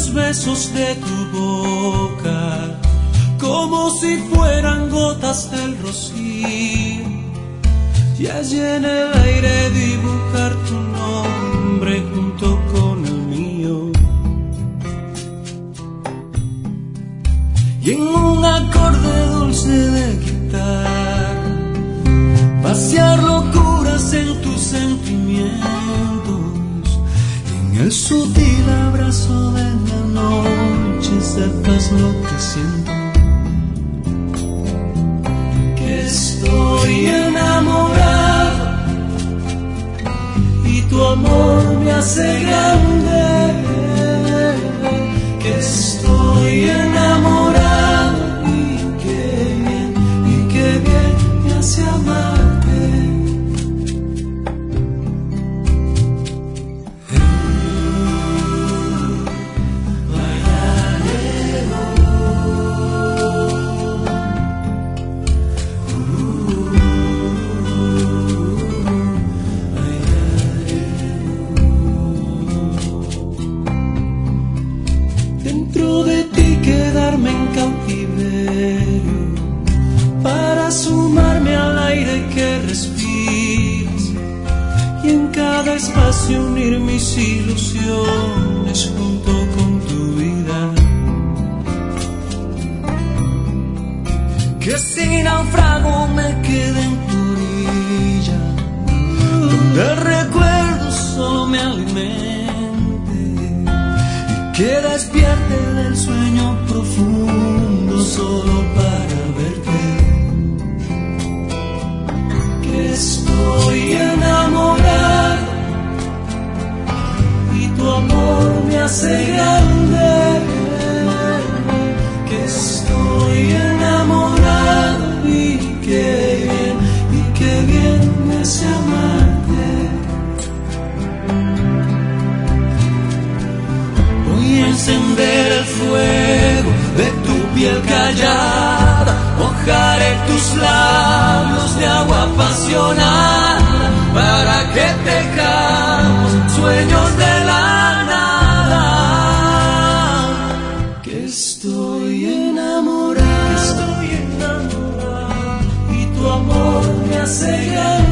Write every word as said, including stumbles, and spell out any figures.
los besos de tu boca, como si fueran gotas del rocío, y allí en el aire dibujar tu nombre junto con el mío. Y en un acorde dulce de guitarra, pasear locuras en tus sentimientos, en el sutil abrazo de la noche sepas lo que siento, que estoy enamorado y tu amor me hace grande, que estoy enamorado y qué bien, y qué bien me hace amarte. Dentro de ti quedarme en cautiverio, para sumarme al aire que respiras, y en cada espacio unir mis ilusiones junto con tu vida. Que si naufrago me quede en tu orilla, donde el recuerdo solo me alimente, que despierte del sueño profundo solo para verte, que estoy enamorado y tu amor me hace grande, que estoy enamorado y qué bien, y qué bien me hace amarte. Voy a encender el fuego de tu piel callada, mojaré tus labios de agua apasionada, para que tejamos sueños de la nada. Que estoy enamorado, estoy enamorado y tu amor me hace grande.